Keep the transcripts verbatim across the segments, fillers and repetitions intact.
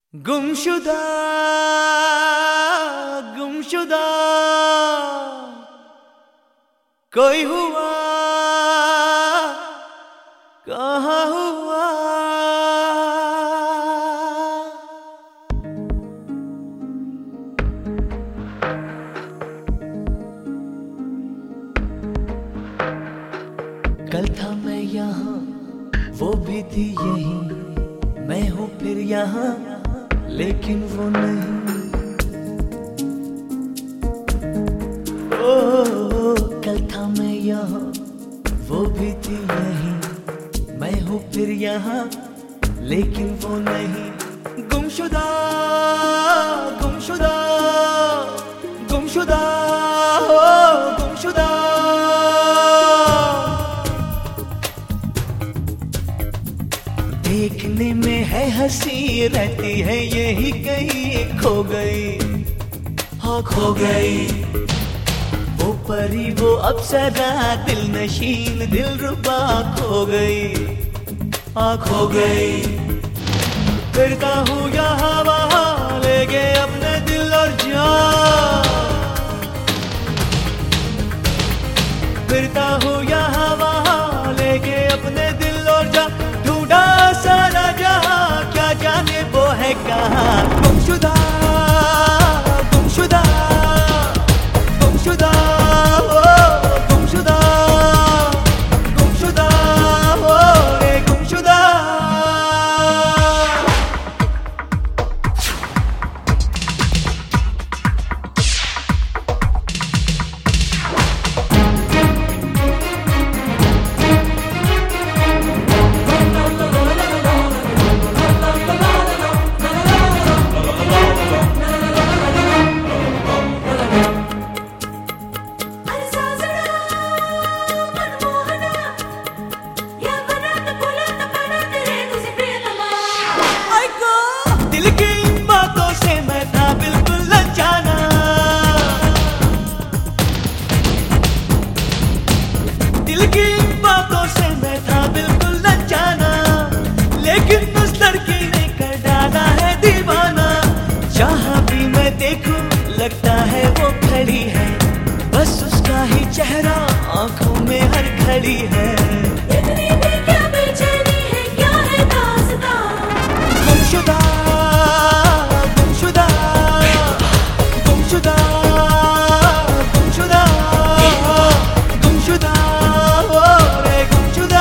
गुमशुदा गुमशुदा कोई हुआ कहाँ हुआ। कल था मैं यहाँ वो भी थी यहीं, मैं हूँ फिर यहाँ लेकिन वो नहीं। ओ, ओ, कल था मैं यहाँ वो भी थी यहीं, मैं हूँ फिर यहाँ लेकिन वो नहीं। गुमशुदा गुमशुदा गुमशुदा हो गुमशुदा। देखने में है हंसी रहती है यही कहीं खो गई, हाँ खो गई। वो परी वो अप्सरा दिल नशीन दिल रुबा खो गई, हाँ खो गई। फिरता हूँ यहाँ वहाँ लेके अपने दिल और जान, फिरता हूँ यहाँ वहाँ लेके अपने दिल और जान। ढूंढा सारा जहां क्या जाने वो है कहाँ। गुमशुदा गुमशुदा गुमशुदा ओ गुमशुदा गुमशुदा ओ रे गुमशुदा। दिल की इन बातों से मैं था बिल्कुल अनजाना, दिल की इन बातों से मैं था बिल्कुल अनजाना। लेकिन उस लड़की ने कर डाला है दीवाना। जहाँ भी मैं देखूं लगता है वो खड़ी है, बस उसका ही चेहरा आंखों में हर घड़ी है। इतनी भी क्या बेचैनी है, क्या है दास्तां। गुमशुदा गुमशुदा गुमशुदा गुमशुदा गुमशुदा ओ रे गुमशुदा।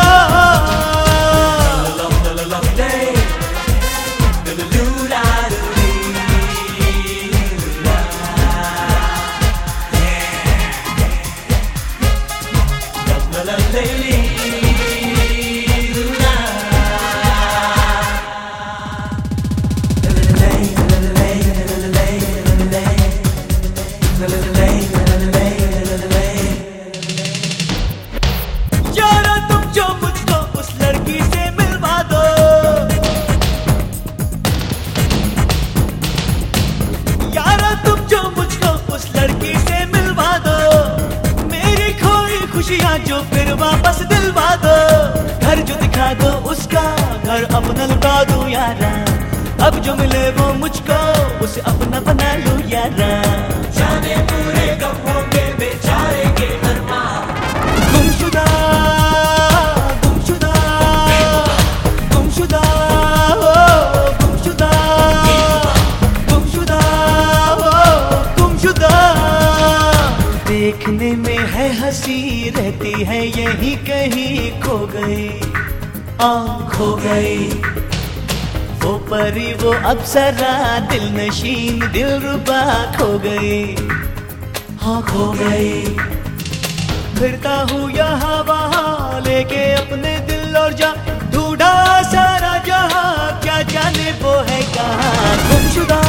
यारा तुम जो मुझको उस लड़की से मिलवा दो, यारा तुम जो मुझको उस लड़की से मिलवा दो। मेरी खोई खुशियाँ जो फिर वापस दिलवा दो। घर जो दिखा दो उसका घर अपना लुटा दो यारा। अब जो मिले वो मुझको उसे अपना बना लो यारा। जाने पूरे कब होंगे बेचारे के अरमान। गुमशुदा गुमशुदा गुमशुदा ओ गुमशुदा गुमशुदा ओ गुमशुदा। देखने में है हंसी रहती है यही कहीं खो गई, आ खो गई। वो परी वो अप्सरा दिल नशीन दिल रुबा खो गई, हाँ खो गई। फिरता हूँ यहाँ वहाँ लेके अपने दिल और जान। ढूंढा सारा जहां क्या जाने वो है कहाँ। गुमशुदा